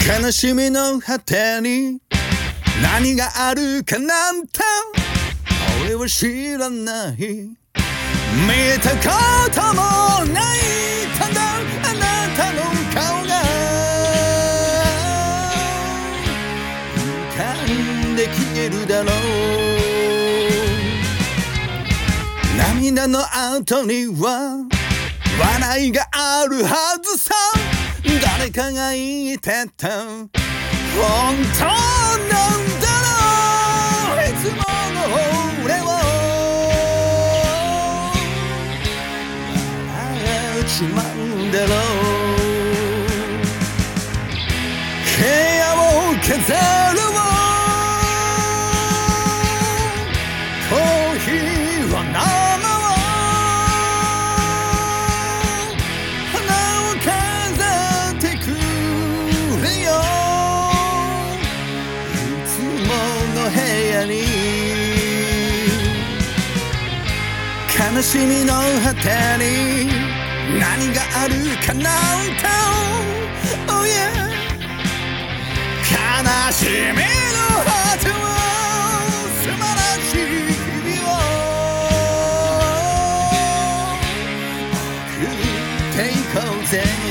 悲しみの果てに何があるかなんて俺は知らない。見たこともないただあなたの顔が浮かんで消えるだろう。涙の後には笑いがあるはずさ。誰かが言ってた本当なんだろう。いつもの俺を笑っちまうんだろう。部屋を飾るコーヒーは生悲しみの果てに何があるかなんて、oh yeah、 悲しみの果ては素晴らしい日々を送っていこうぜ。